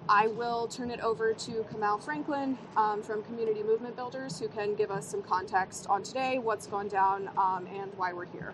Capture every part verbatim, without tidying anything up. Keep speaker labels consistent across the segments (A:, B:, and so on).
A: I will turn it over to Kamal Franklin um, from Community Movement Builders, who can give us some context on today, what's gone down, um, and why we're here.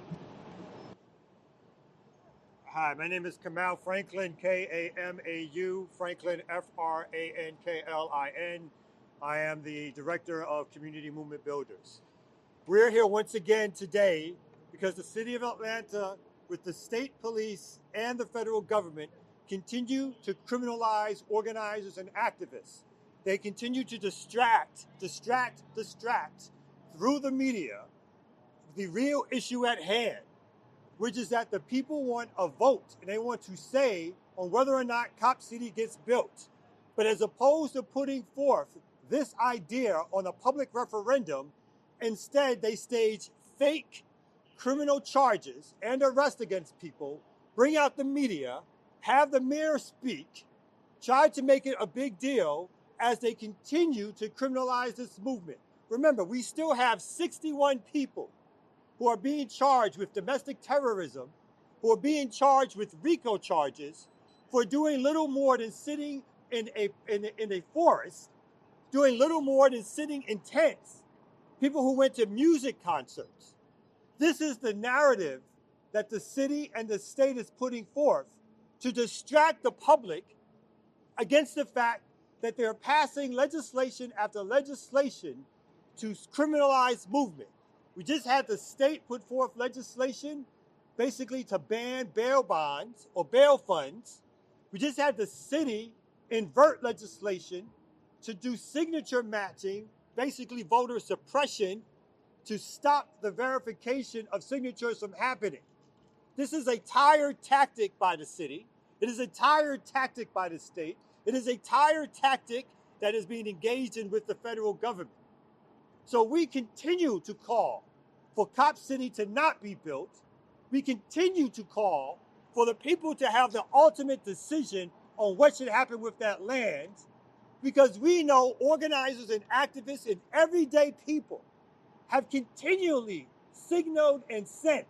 B: Hi, my name is Kamal Franklin, K A M A U, Franklin, F R A N K L I N. I am the Director of Community Movement Builders. We're here once again today because the City of Atlanta, with the state police and the federal government, continue to criminalize organizers and activists. They continue to distract, distract, distract through the media the real issue at hand, which is that the people want a vote and they want to say on whether or not Cop City gets built. But as opposed to putting forth this idea on a public referendum, instead they stage fake criminal charges and arrest against people, bring out the media, have the mayor speak, try to make it a big deal as they continue to criminalize this movement. Remember, we still have sixty-one people who are being charged with domestic terrorism, who are being charged with RICO charges for doing little more than sitting in a, in a, in a forest, doing little more than sitting in tents, people who went to music concerts. This is the narrative that the city and the state is putting forth to distract the public against the fact that they're passing legislation after legislation to criminalize movement. We just had the state put forth legislation basically to ban bail bonds or bail funds. We just had the city invert legislation to do signature matching, basically voter suppression, to stop the verification of signatures from happening. This is a tired tactic by the city. It is a tired tactic by the state. It is a tired tactic that is being engaged in with the federal government. So we continue to call for Cop City to not be built. We continue to call for the people to have the ultimate decision on what should happen with that land, because we know organizers and activists and everyday people have continually signaled and sent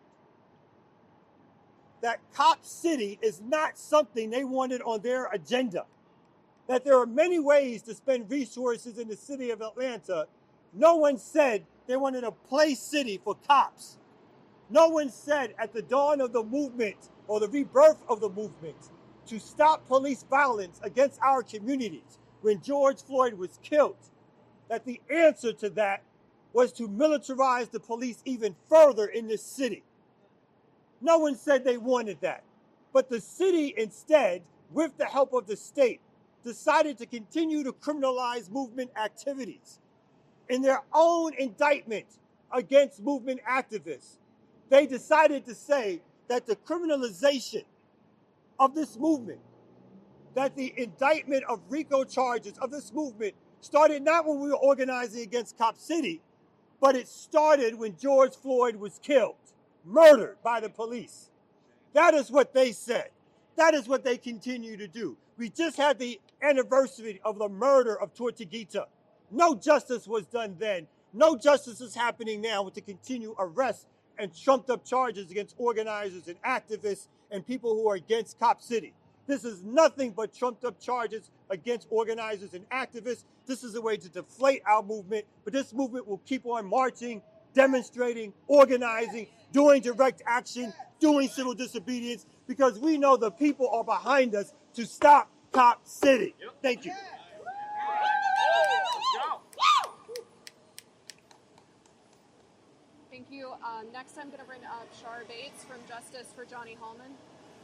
B: that Cop City is not something they wanted on their agenda, that there are many ways to spend resources in the city of Atlanta. No one said they wanted a play city for cops. No one said at the dawn of the movement or the rebirth of the movement to stop police violence against our communities when George Floyd was killed, that the answer to that was to militarize the police even further in this city. No one said they wanted that. But the city instead, with the help of the state, decided to continue to criminalize movement activities. In their own indictment against movement activists, they decided to say that the criminalization of this movement, that the indictment of RICO charges of this movement started not when we were organizing against Cop City, but it started when George Floyd was killed, murdered by the police. That is what they said. That is what they continue to do. We just had the anniversary of the murder of Tortuguita. No justice was done then. No justice is happening now with the continued arrests and trumped up charges against organizers and activists and people who are against Cop City. This is nothing but trumped up charges against organizers and activists. This is a way to deflate our movement, but this movement will keep on marching, demonstrating, organizing, doing direct action, doing civil disobedience, because we know the people are behind us to stop Cop City. Thank you.
A: Thank you. Um, next, I'm going to bring up Shar Bates from Justice for Johnny Hallman.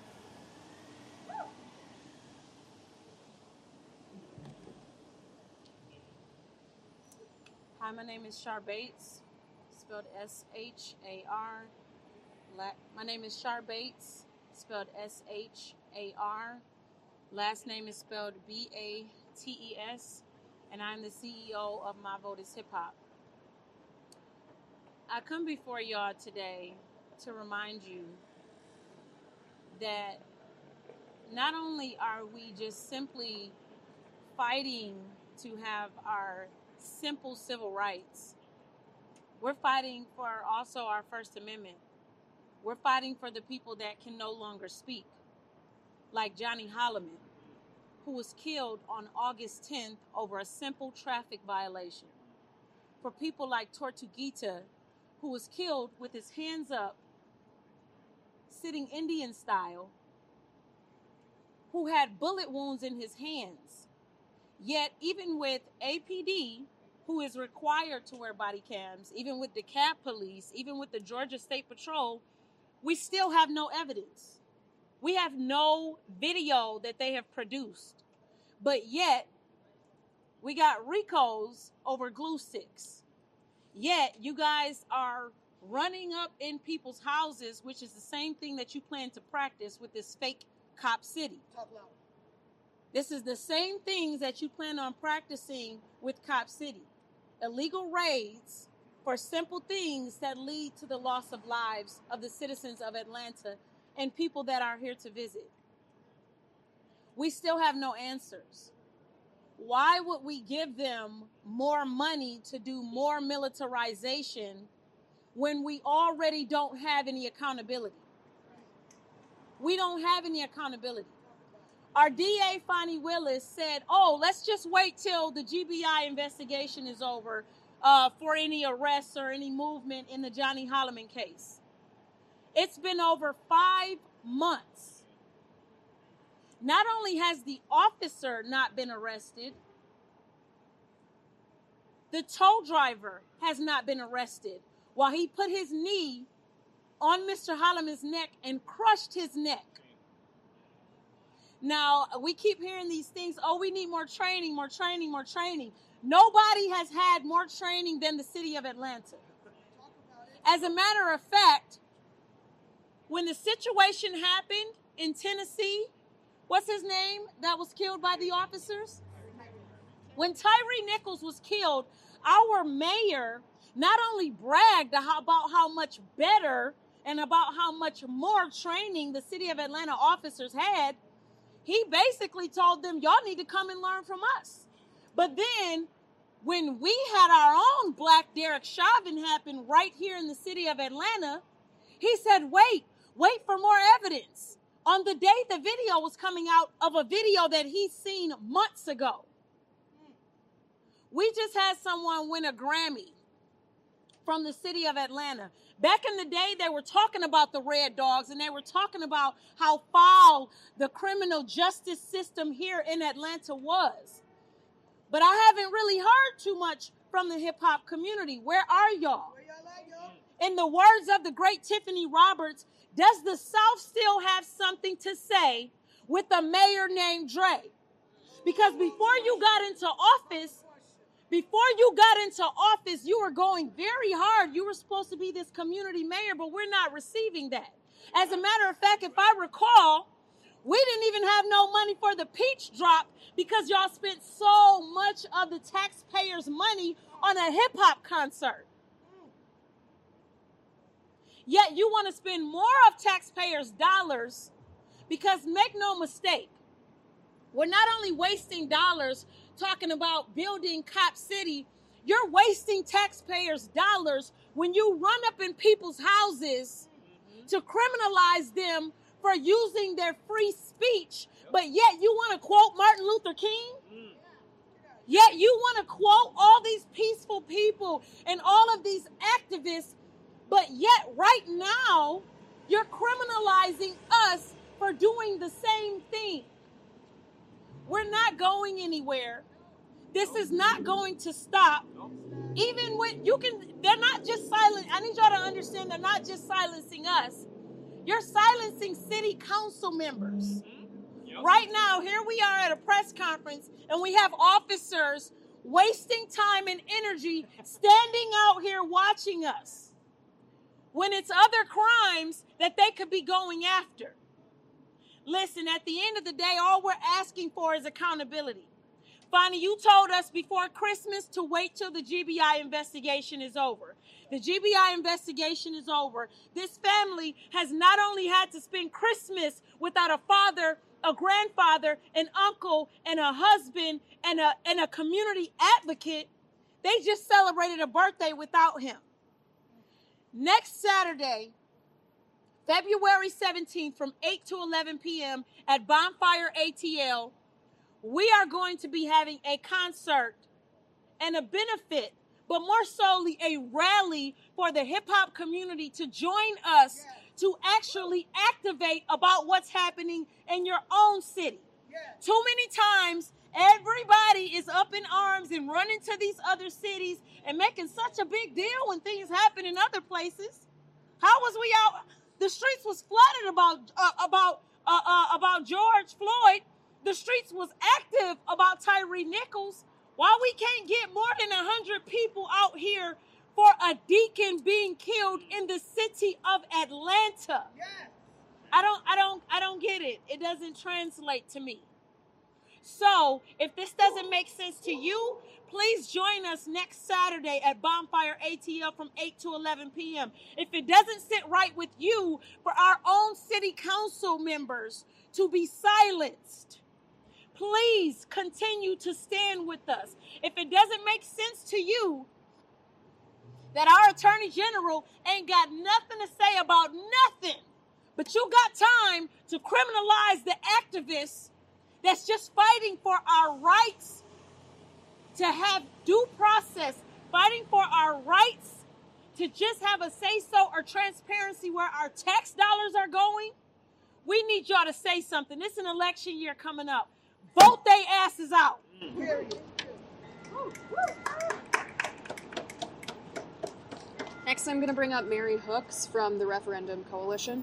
C: Hi, my name is Shar Bates, spelled S H A R. My name is Shar Bates, spelled S H A R. Last name is spelled B A T E S, and I'm the C E O of My Vote is Hip Hop. I come before y'all today to remind you that not only are we just simply fighting to have our simple civil rights, we're fighting for also our First Amendment. We're fighting for the people that can no longer speak, like Johnny Holloman. who was killed on August tenth over a simple traffic violation. For people like Tortuguita, who was killed with his hands up, sitting Indian style, who had bullet wounds in his hands. Yet, even with A P D, who is required to wear body cams, even with DeKalb Police, even with the Georgia State Patrol, we still have no evidence. We have no video that they have produced. But yet, we got RICOs over glue sticks. Yet, you guys are running up in people's houses, which is the same thing that you plan to practice with this fake Cop City.
D: Talk loud.
C: This is the same things that you plan on practicing with Cop City. Illegal raids for simple things that lead to the loss of lives of the citizens of Atlanta and people that are here to visit. We still have no answers. Why would we give them more money to do more militarization when we already don't have any accountability? We don't have any accountability. Our D A, Fonnie Willis, said, oh, let's just wait till the G B I investigation is over uh, for any arrests or any movement in the Johnny Holloman case. It's been over five months. Not only has the officer not been arrested, the tow driver has not been arrested while he put his knee on Mister Holloman's neck and crushed his neck. Now, we keep hearing these things, oh, we need more training, more training, more training. Nobody has had more training than the city of Atlanta. As a matter of fact, when the situation happened in Tennessee, what's his name that was killed by the officers? When Tyree Nichols was killed, our mayor not only bragged about how much better and about how much more training the city of Atlanta officers had, he basically told them, y'all need to come and learn from us. But then when we had our own Black Derek Chauvin happen right here in the city of Atlanta, he said, wait, wait for more evidence. On the day the video was coming out of a video that he's seen months ago. We just had someone win a Grammy from the city of Atlanta. Back in the day, they were talking about the Red Dogs, and they were talking about how foul the criminal justice system here in Atlanta was. But I haven't really heard too much from the hip-hop community. Where are y'all?
D: Where y'all at, y'all?
C: In the words of the great Tiffany Roberts, does the South still have something to say with a mayor named Dre? Because before you got into office, Before you got into office, you were going very hard. You were supposed to be this community mayor, but we're not receiving that. As a matter of fact, if I recall, we didn't even have no money for the peach drop because y'all spent so much of the taxpayers' money on a hip-hop concert. Yet you want to spend more of taxpayers' dollars because make no mistake, we're not only wasting dollars talking about building Cop City, you're wasting taxpayers' dollars when you run up in people's houses to criminalize them for using their free speech, but yet you want to quote Martin Luther King? Yet you want to quote all these peaceful people and all of these activists, but yet right now you're criminalizing us for doing the same thing. We're not going anywhere. This is not going to stop. Even when you can, they're not just silent. I need y'all to understand they're not just silencing us. You're silencing city council members. Right now, here we are at a press conference and we have officers wasting time and energy standing out here watching us when it's other crimes that they could be going after. Listen, at the end of the day, all we're asking for is accountability. Fonnie, you told us before Christmas to wait till the G B I investigation is over. The G B I investigation is over. This family has not only had to spend Christmas without a father, a grandfather, an uncle, and a husband, and a, and a community advocate, they just celebrated a birthday without him. Next Saturday, February seventeenth from eight to eleven p.m. at Bonfire A T L, we are going to be having a concert and a benefit, but more solely a rally for the hip-hop community to join us yes. to actually activate about what's happening in your own city. Yes. Too many times, everybody is up in arms and running to these other cities and making such a big deal when things happen in other places. How was we out? The streets was flooded about uh, about uh, uh, about George Floyd. The streets was active about Tyree Nichols. Why we can't get more than a hundred people out here for a deacon being killed in the city of Atlanta? Yes. I don't, I don't, I don't get it. It doesn't translate to me. So if this doesn't make sense to you, please join us next Saturday at Bonfire A T L from eight to eleven p.m. If it doesn't sit right with you for our own city council members to be silenced, please continue to stand with us. If it doesn't make sense to you that our Attorney General ain't got nothing to say about nothing, but you got time to criminalize the activists that's just fighting for our rights to have due process, fighting for our rights to just have a say-so or transparency where our tax dollars are going, we need y'all to say something. This is an election year coming up. Vote they asses out.
A: Next, I'm going to bring up Mary Hooks from the Referendum Coalition.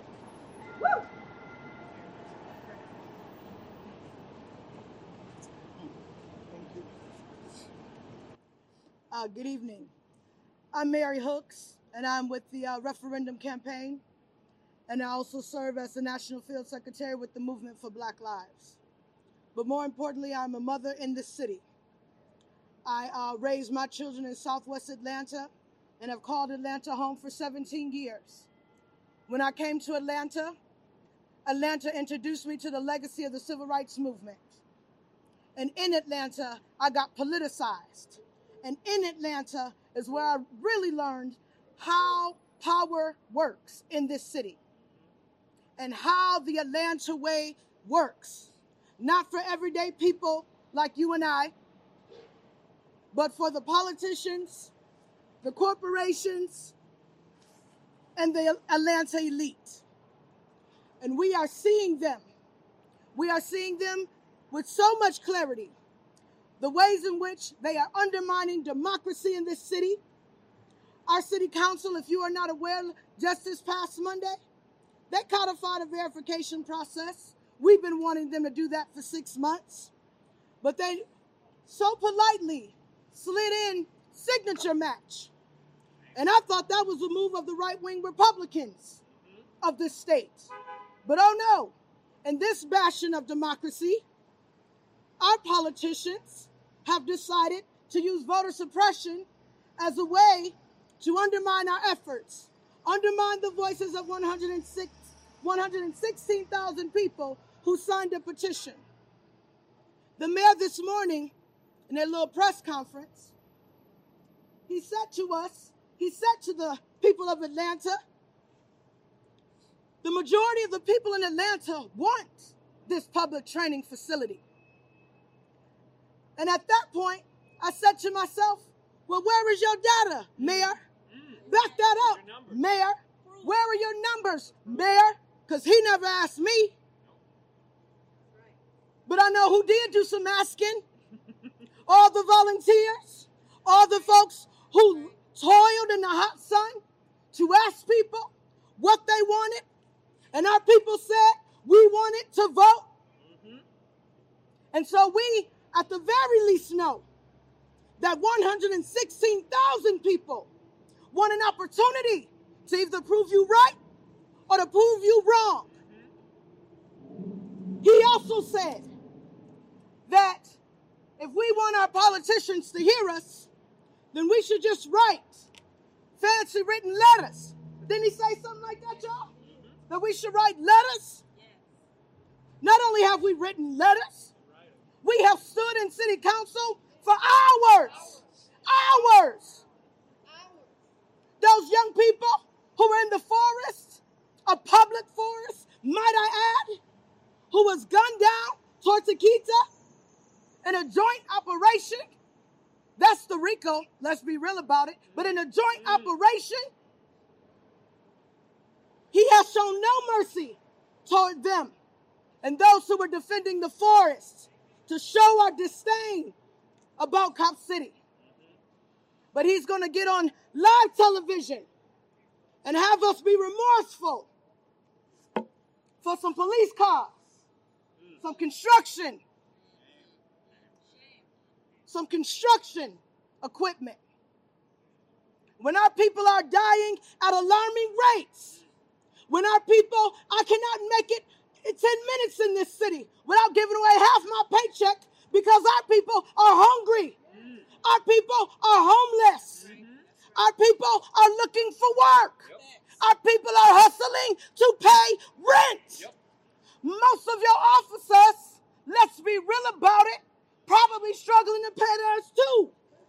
D: Uh, good evening. I'm Mary Hooks, and I'm with the uh, Referendum Campaign, and I also serve as the National Field Secretary with the Movement for Black Lives. But more importantly, I'm a mother in this city. I uh, raised my children in Southwest Atlanta and have called Atlanta home for seventeen years. When I came to Atlanta, Atlanta introduced me to the legacy of the Civil Rights Movement. And in Atlanta, I got politicized. And in Atlanta is where I really learned how power works in this city and how the Atlanta way works. Not for everyday people like you and I, but for the politicians, the corporations, and the Atlanta elite. And we are seeing them. We are seeing them with so much clarity. The ways in which they are undermining democracy in this city. Our city council, if you are not aware, just this past Monday, they codified a verification process. We've been wanting them to do that for six months. But they so politely slid in signature match. And I thought that was a move of the right-wing Republicans of this state. But oh no, in this bastion of democracy, our politicians have decided to use voter suppression as a way to undermine our efforts, undermine the voices of one hundred sixteen thousand people who signed a petition. The mayor this morning, in a little press conference, he said to us, he said to the people of Atlanta, the majority of the people in Atlanta want this public training facility. And at that point, I said to myself, well, where is your data, Mayor? Back that up, Mayor. Where are your numbers, Mayor? Because he never asked me. But I know who did do some asking. All the volunteers, all the folks who toiled in the hot sun to ask people what they wanted. And our people said, we wanted to vote. Mm-hmm. And so we, at the very least, know that one hundred sixteen thousand people want an opportunity to either prove you right or to prove you wrong. Mm-hmm. He also said that if we want our politicians to hear us, then we should just write fancy written letters. Didn't he say something like that, y'all? Mm-hmm. That we should write letters? Yes. Not only have we written letters, we have stood in city council for hours. Hours. Hours. Those young people who were in the forest, a public forest, might I add, who was gunned down towards Chiquita, In a joint operation, that's the RICO, let's be real about it. But in a joint operation, he has shown no mercy toward them and those who were defending the forest to show our disdain about Cop City. But he's going to get on live television and have us be remorseful for some police cars, some construction, some construction equipment. When our people are dying at alarming rates, when our people, I cannot make it in ten minutes in this city without giving away half my paycheck because our people are hungry. Our people are homeless. Our people are looking for work. Our people are hustling to pay rent. Most of your officers, let's be real about it, probably struggling to pay theirs too.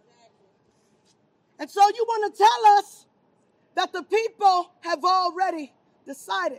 D: And so you want to tell us that the people have already decided.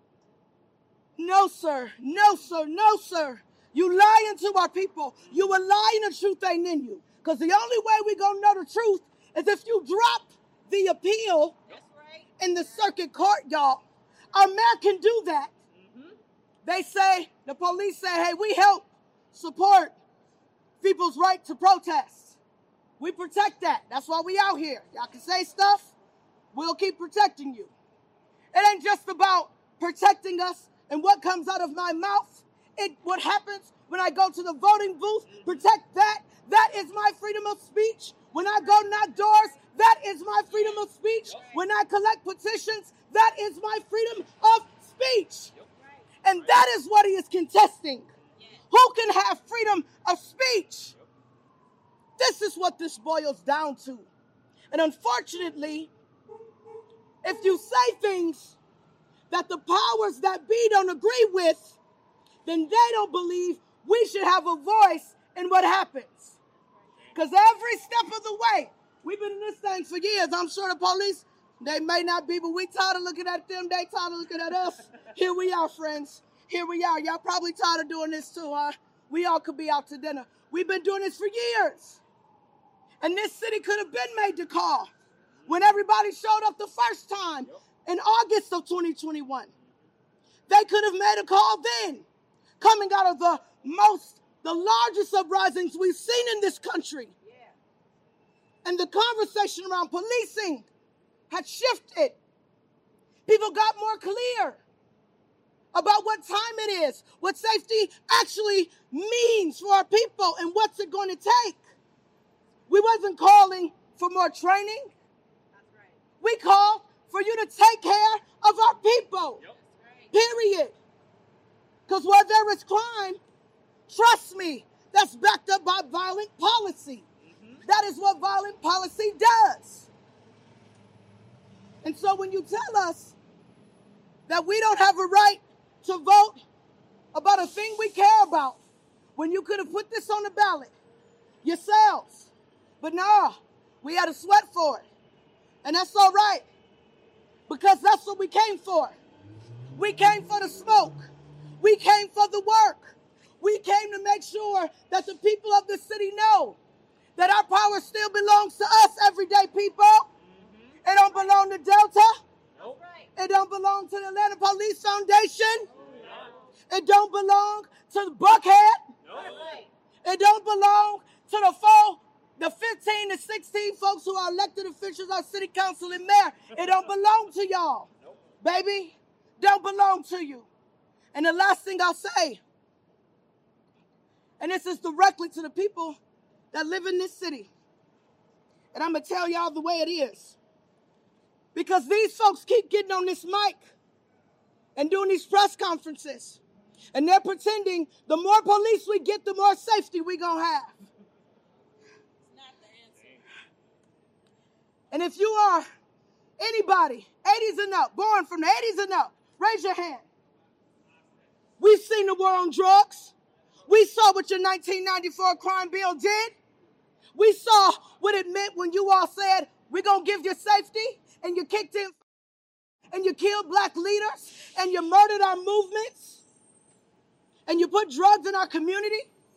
D: No, sir. No, sir. No, sir. You lying to our people. You are lying, the truth ain't in you. Because the only way we're going to know the truth is if you drop the appeal in the circuit court, y'all. Our mayor can do that. Mm-hmm. They say, the police say, hey, we help support people's right to protest. We protect that. That's why we out here. Y'all can say stuff. We'll keep protecting you. It ain't just about protecting us and what comes out of my mouth. It what happens when I go to the voting booth, protect that. That is my freedom of speech. When I go knock doors, that is my freedom of speech. When I collect petitions, that is my freedom of speech. And that is what he is contesting. Who can have freedom of speech? This is what this boils down to. And unfortunately, if you say things that the powers that be don't agree with, then they don't believe we should have a voice in what happens. Because every step of the way, we've been in this thing for years. I'm sure the police, they may not be, but we tired of looking at them. They tired of looking at us. Here we are, friends. Here we are. Y'all probably tired of doing this too, huh? We all could be out to dinner. We've been doing this for years. And this city could have been made to call when everybody showed up the first time in August of twenty twenty-one. They could have made a call then, coming out of the most, the largest uprisings we've seen in this country. Yeah. And the conversation around policing had shifted. People got more clear about what time it is, what safety actually means for our people, and what's it going to take. We wasn't calling for more training. That's right. We called for you to take care of our people. Yep. Period. Because where there is crime, trust me, that's backed up by violent policy. Mm-hmm. That is what violent policy does. And so when you tell us that we don't have a right to vote about a thing we care about, when you could have put this on the ballot yourselves, but no, we had to sweat for it. And that's all right, because that's what we came for. We came for the smoke. We came for the work. We came to make sure that the people of the city know that our power still belongs to us, everyday people. Mm-hmm. It don't belong to Delta. Nope. It don't belong to the Atlanta Police Foundation. Nope. It don't belong to Buckhead. Nope. It don't belong to the four, the fifteen to sixteen folks who are elected officials, our city council and mayor. It don't belong to y'all. Nope. Baby, don't belong to you. And the last thing I'll say, and this is directly to the people that live in this city, and I'm going to tell y'all the way it is. Because these folks keep getting on this mic and doing these press conferences, and they're pretending the more police we get, the more safety we're going to have. It's not the answer. And if you are anybody, eighties and up, born from the eighties and up, raise your hand. We've seen the war on drugs. We saw what your nineteen ninety-four crime bill did. We saw what it meant when you all said, we're going to give you safety, and you kicked in, and you killed black leaders, and you murdered our movements, and you put drugs in our community,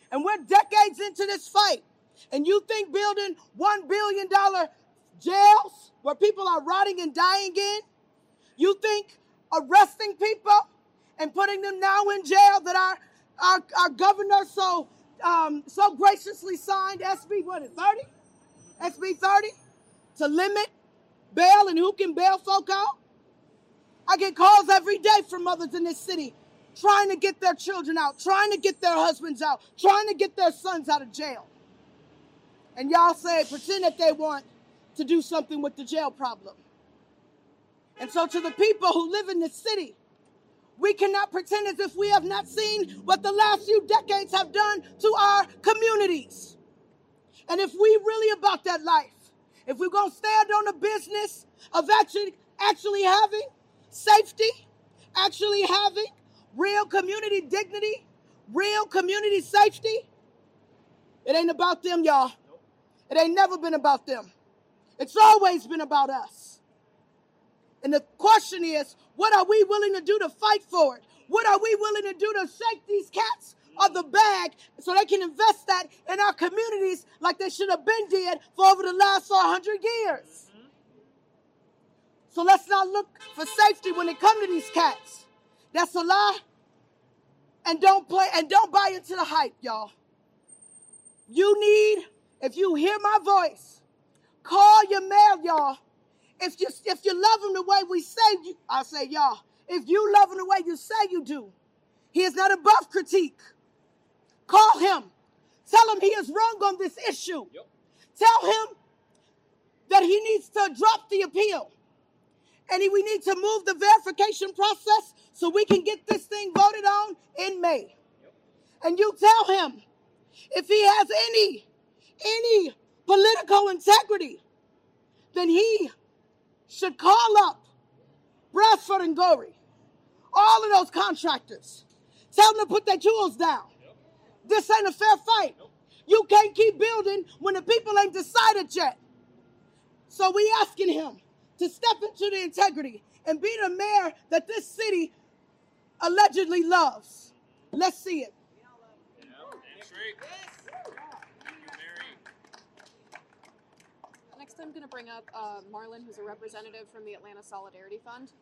D: And we're decades into this fight. And you think building one billion dollars jails where people are rotting and dying in, you think arresting people and putting them now in jail that our, our, our governor so, um, so graciously signed S B, what is it, thirty? S B thirty? To limit bail and who can bail folk out? I get calls every day from mothers in this city trying to get their children out, trying to get their husbands out, trying to get their sons out of jail. And y'all say, pretend that they want to do something with the jail problem. And so to the people who live in this city, we cannot pretend as if we have not seen what the last few decades have done to our communities. And if we really about that life, if we're going to stand on the business of actually, actually having safety, actually having real community dignity, real community safety, it ain't about them, y'all. It ain't never been about them. It's always been about us. And the question is, what are we willing to do to fight for it? What are we willing to do to shake these cats of the bag so they can invest that in our communities like they should have been did for over the last four hundred years? So let's not look for safety when it comes to these cats. That's a lie. And don't play and don't buy into the hype, y'all. You need, if you hear my voice, call your mayor, y'all. If you if you love him the way we say you, I say y'all. If you love him the way you say you do, he is not above critique. Call him. Tell him he is wrong on this issue. Yep. Tell him that he needs to drop the appeal. And he, we need to move the verification process so we can get this thing voted on in May. Yep. And you tell him if he has any, any political integrity, then he should call up Bradford and Gorey, all of those contractors. Tell them to put their tools down. Yep. This ain't a fair fight. Nope. You can't keep building when the people ain't decided yet. So we asking him to step into the integrity and be the mayor that this city allegedly loves. Let's see it.
A: Next, I'm going to bring up uh, Marlon, who's a representative from the Atlanta Solidarity Fund.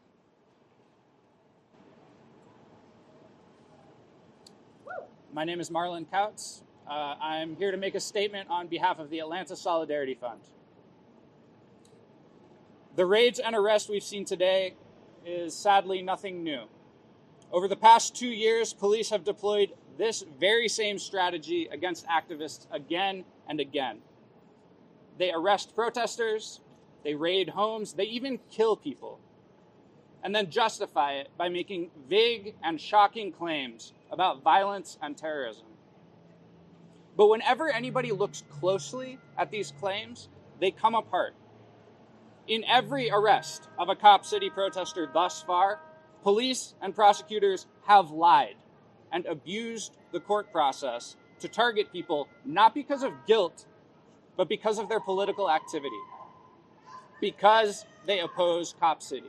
E: My name is Marlon Kautz. Uh, I'm here to make a statement on behalf of the Atlanta Solidarity Fund. The raids and arrests we've seen today is sadly nothing new. Over the past two years, police have deployed this very same strategy against activists again and again. They arrest protesters, they raid homes, they even kill people, and then justify it by making vague and shocking claims about violence and terrorism. But whenever anybody looks closely at these claims, they come apart. In every arrest of a Cop City protester thus far, police and prosecutors have lied and abused the court process to target people not because of guilt, but because of their political activity, because they oppose Cop City.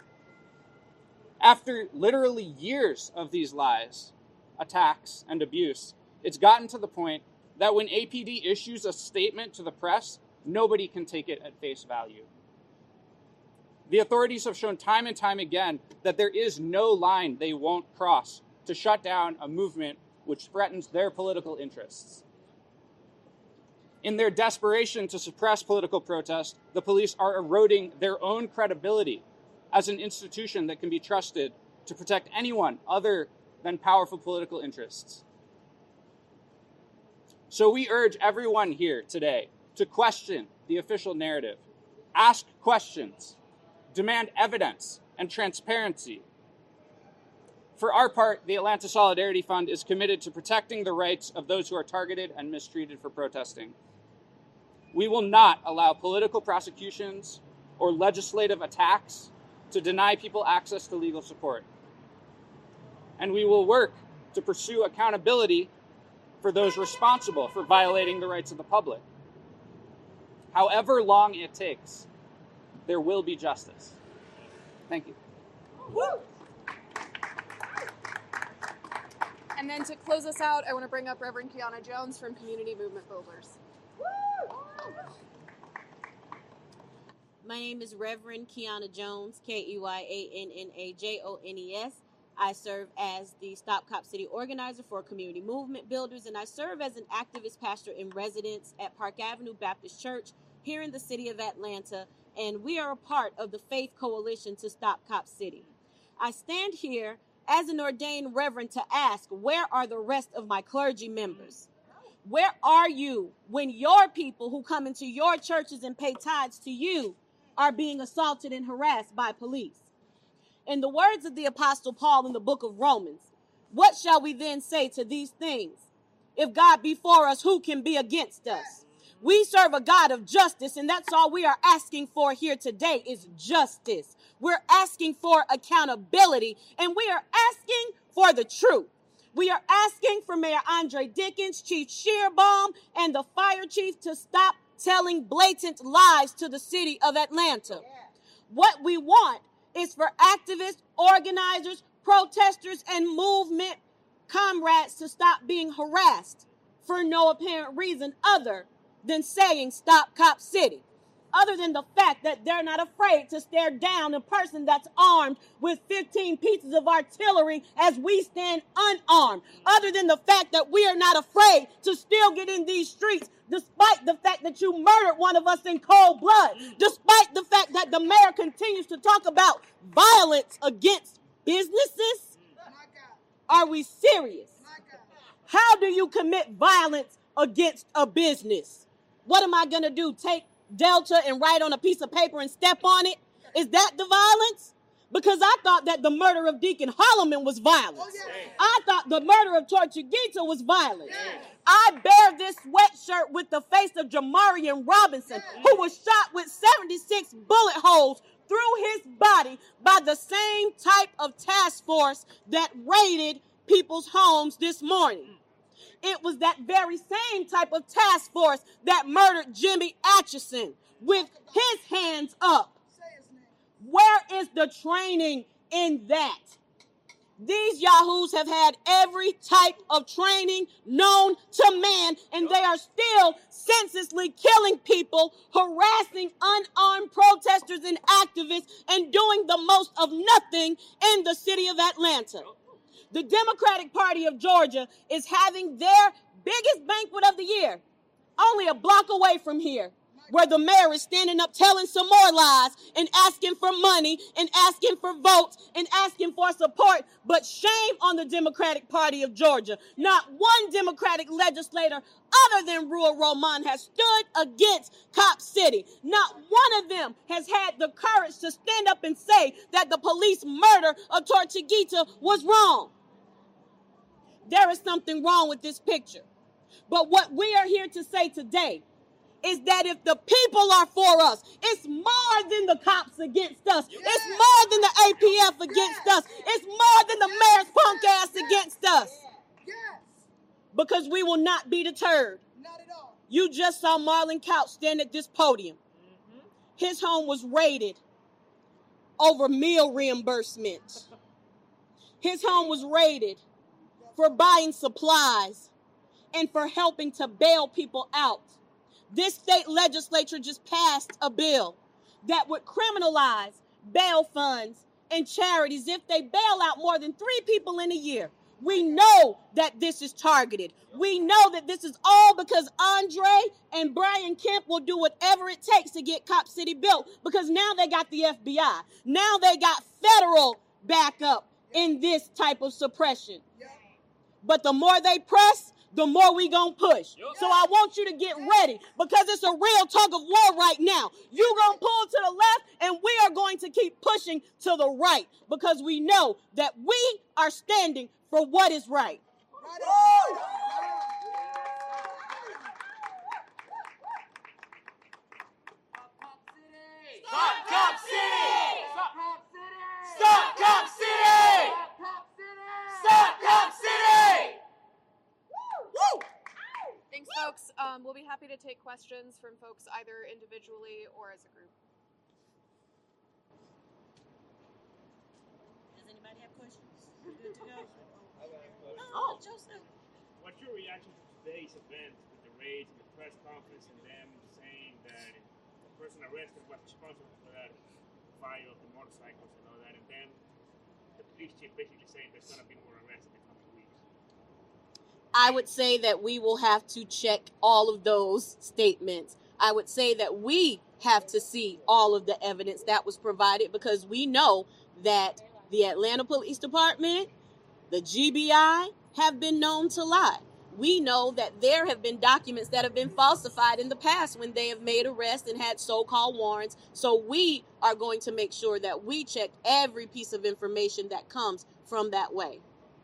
E: After literally years of these lies, attacks, and abuse, it's gotten to the point that when A P D issues a statement to the press, nobody can take it at face value. The authorities have shown time and time again that there is no line they won't cross to shut down a movement which threatens their political interests. In their desperation to suppress political protest, the police are eroding their own credibility as an institution that can be trusted to protect anyone other than powerful political interests. So we urge everyone here today to question the official narrative, ask questions, demand evidence and transparency. For our part, the Atlanta Solidarity Fund is committed to protecting the rights of those who are targeted and mistreated for protesting. We will not allow political prosecutions or legislative attacks to deny people access to legal support. And we will work to pursue accountability for those responsible for violating the rights of the public. However long it takes, there will be justice. Thank you.
A: Woo! And then to close us out, I want to bring up Reverend Kiana Jones from Community Movement Builders.
F: My name is Reverend Kiana Jones, K E Y A N N A J O N E S. I serve as the Stop Cop City organizer for Community Movement Builders, and I serve as an activist pastor in residence at Park Avenue Baptist Church here in the city of Atlanta, and we are a part of the Faith Coalition to Stop Cop City. I stand here as an ordained reverend to ask, where are the rest of my clergy members? Where are you when your people who come into your churches and pay tithes to you are being assaulted and harassed by police? In the words of the Apostle Paul in the book of Romans, what shall we then say to these things? If God be for us, who can be against us? We serve a God of justice, and that's all we are asking for here today is justice. We're asking for accountability, and we are asking for the truth. We are asking for Mayor Andre Dickens, Chief Shearbaum, and the fire chief to stop telling blatant lies to the city of Atlanta. What we want is for activists, organizers, protesters, and movement comrades to stop being harassed for no apparent reason other than saying Stop Cop City. Other than the fact that they're not afraid to stare down a person that's armed with fifteen pieces of artillery as we stand unarmed. Other than the fact that we are not afraid to still get in these streets despite the fact that you murdered one of us in cold blood. Despite the fact that the mayor continues to talk about violence against businesses. Are we serious? How do you commit violence against a business? What am I going to do? Take Delta and write on a piece of paper and step on it? Is that the violence? Because I thought that the murder of Deacon Holloman was violence. Oh, yeah. I thought the murder of Tortuguita was violence. Yeah. I bear this sweatshirt with the face of Jamarian Robinson, yeah. who was shot with seventy-six bullet holes through his body by the same type of task force that raided people's homes this morning. It was that very same type of task force that murdered Jimmy Atchison with his hands up. Where is the training in that? These yahoos have had every type of training known to man, and they are still senselessly killing people, harassing unarmed protesters and activists, and doing the most of nothing in the city of Atlanta. The Democratic Party of Georgia is having their biggest banquet of the year only a block away from here, where the mayor is standing up telling some more lies and asking for money and asking for votes and asking for support. But shame on the Democratic Party of Georgia. Not one Democratic legislator other than Ruel Roman has stood against Cop City. Not one of them has had the courage to stand up and say that the police murder of Tortuguita was wrong. There is something wrong with this picture. But what we are here to say today is that if the people are for us, it's more than the cops against us. Yes. It's more than the A P F against yes. us. It's more than the yes. mayor's punk yes. ass yes. against us. Yes. Because we will not be deterred. Not at all. You just saw Marlon Couch stand at this podium. Mm-hmm. His home was raided over meal reimbursement. His home was raided for buying supplies and for helping to bail people out. This state legislature just passed a bill that would criminalize bail funds and charities if they bail out more than three people in a year. We know that this is targeted. We know that this is all because Andre and Brian Kemp will do whatever it takes to get Cop City built, because now they got the F B I. Now they got federal backup in this type of suppression. But the more they press, the more we gonna push. Yep. So I want you to get ready, because it's a real tug of war right now. You gonna pull to the left, and we are going to keep pushing to the right, because we know that we are standing for what is right. Right.
G: Stop Cop City! Stop Cop City! Stop Cop City! Stop Cop City!
A: Woo! Thanks, folks. Um, we'll be happy to take questions from folks either individually or as a group.
F: Does anybody have questions? Good to go? Oh.
H: What's your reaction to today's event with the raids and the press conference and them saying that the person arrested was responsible for that fire of the motorcycles and all that, and then the police chief basically saying there's going to be more arrests in the coming weeks?
F: I would say that we will have to check all of those statements. I would say that we have to see all of the evidence that was provided, because we know that the Atlanta Police Department, the G B I, have been known to lie. We know that there have been documents that have been falsified in the past when they have made arrests and had so-called warrants. So we are going to make sure that we check every piece of information that comes from that way.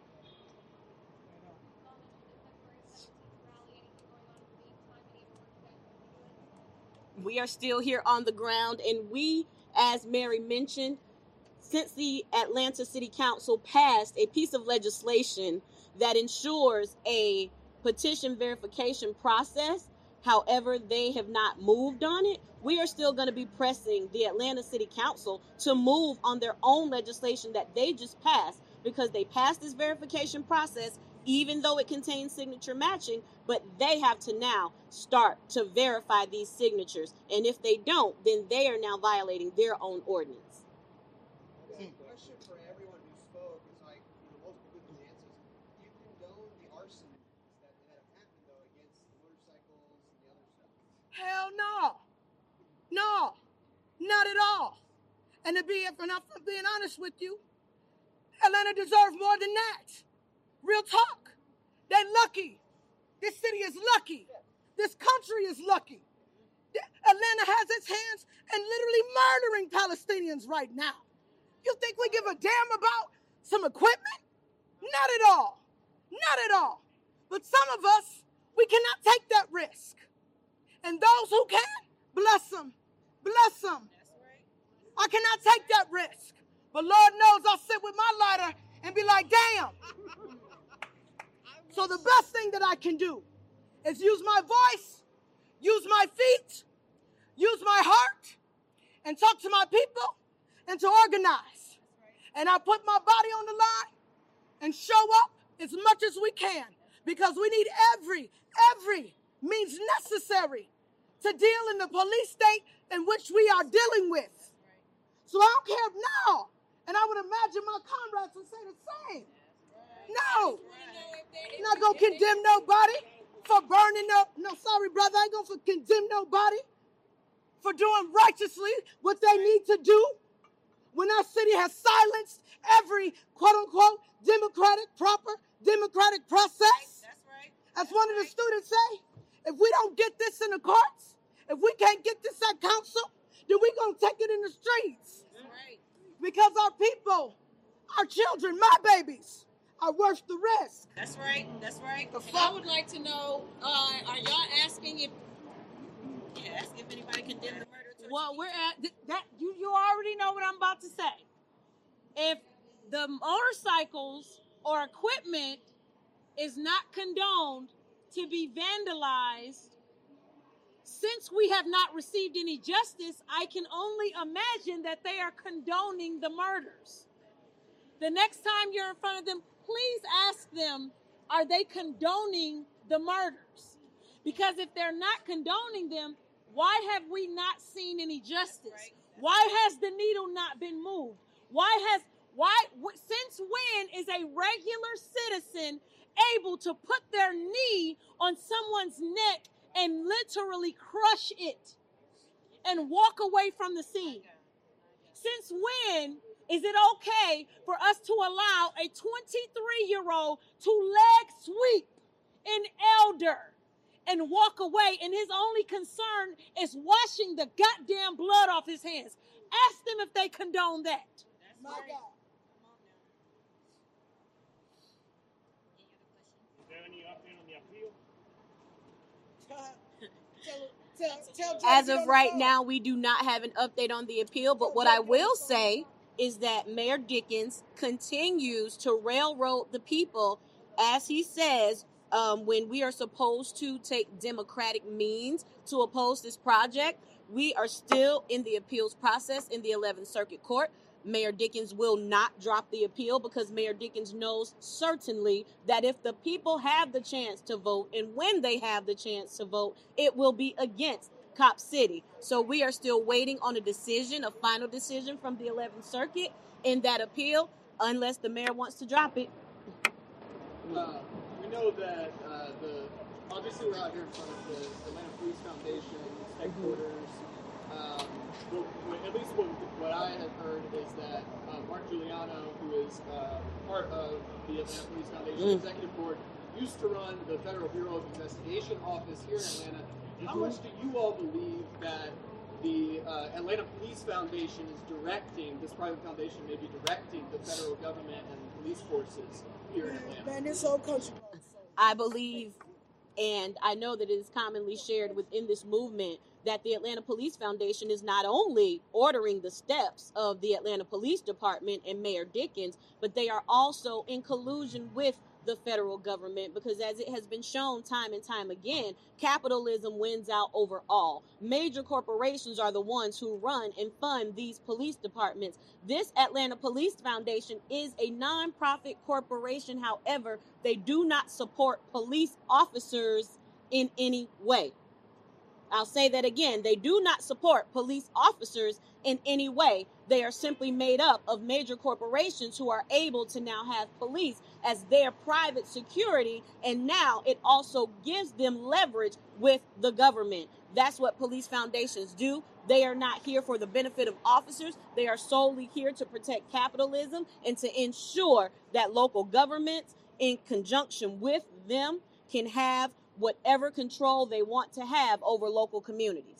F: We are still here on the ground, and we, as Mary mentioned, since the Atlanta City Council passed a piece of legislation that ensures a petition verification process, however, they have not moved on it. We are still going to be pressing the Atlanta City Council to move on their own legislation that they just passed, because they passed this verification process, even though it contains signature matching, but they have to now start to verify these signatures. And if they don't, then they are now violating their own ordinance.
I: Okay, question for everyone who spoke is like, you know, most people can answer is, do you condone the arson that, that have happened, though, against the motorcycles and the other stuff?
D: Hell no. No. Not at all. And to be, if I'm not being honest with you, Atlanta deserves more than that. Real talk. They're lucky. This city is lucky. This country is lucky. Atlanta has its hands in literally murdering Palestinians right now. You think we give a damn about some equipment? Not at all. Not at all. But some of us, we cannot take that risk. And those who can, bless them. Bless them. I cannot take that risk. But Lord knows I'll sit with my lighter and be like, damn. So the best thing that I can do is use my voice, use my feet, use my heart, and talk to my people and to organize. And I put my body on the line and show up as much as we can, because we need every, every means necessary to deal in the police state in which we are dealing with. So I don't care now. And I would imagine my comrades would say the same. No. I'm not going to condemn nobody for burning up. No, sorry, brother. I ain't going to condemn nobody for doing righteously what they need to do when our city has silenced every quote-unquote democratic, proper democratic process. That's right. As one of the students say, if we don't get this in the courts, if we can't get this at council, then we're going to take it in the streets. That's right. Because our people, our children, my babies, are worth the risk.
F: That's right. That's right.
C: And I would like to know, uh, are y'all asking if
F: Yeah, ask if anybody condemned the murder. To
C: well, we're at th- that you you already know what I'm about to say. If the motorcycles or equipment is not condoned to be vandalized, since we have not received any justice, I can only imagine that they are condoning the murders. The next time you're in front of them, please ask them, are they condoning the murders? Because if they're not condoning them, why have we not seen any justice? Why has the needle not been moved? Why has, why, w- since when is a regular citizen able to put their knee on someone's neck and literally crush it and walk away from the scene? Since when is it okay for us to allow a twenty-three-year-old to leg sweep an elder and walk away, and his only concern is washing the goddamn blood off his hands? Ask them if they condone that.
F: That's my God.
H: Is there any update on the appeal?
D: Tell, tell, tell
F: As
D: Jay
F: of
D: on the
F: right
D: phone.
F: now, we do not have an update on the appeal, but what I will say is that Mayor Dickens continues to railroad the people, as he says, um, when we are supposed to take democratic means to oppose this project. We are still in the appeals process in the eleventh Circuit Court. Mayor Dickens will not drop the appeal because Mayor Dickens knows certainly that if the people have the chance to vote and when they have the chance to vote, it will be against Cop City. So we are still waiting on a decision, a final decision from the eleventh Circuit in that appeal, unless the mayor wants to drop it.
I: Uh, we know that uh, the obviously we're out here in front of the Atlanta Police Foundation headquarters. Um, well, at least what, what I have heard is that uh, Mark Giuliano, who is uh, part of the Atlanta Police Foundation
F: Mm.
I: Executive Board, used to run the Federal Bureau of Investigation office here in Atlanta. How
F: Mhm.
I: much do you all believe that the uh, Atlanta Police Foundation is directing, this private foundation may be directing the federal government and police forces here in Atlanta?
D: Man, this whole country.
F: I believe, and I know that it is commonly shared within this movement, that the Atlanta Police Foundation is not only ordering the steps of the Atlanta Police Department and Mayor Dickens, but they are also in collusion with the federal government, because as it has been shown time and time again, capitalism wins out over all. Major corporations are the ones who run and fund these police departments. This Atlanta Police Foundation is a nonprofit corporation. However, they do not support police officers in any way. I'll say that again. They do not support police officers in any way. They are simply made up of major corporations who are able to now have police as their private security, and now it also gives them leverage with the government. That's what police foundations do. They are not here for the benefit of officers. They are solely here to protect capitalism and to ensure that local governments, in conjunction with them, can have whatever control they want to have over local communities.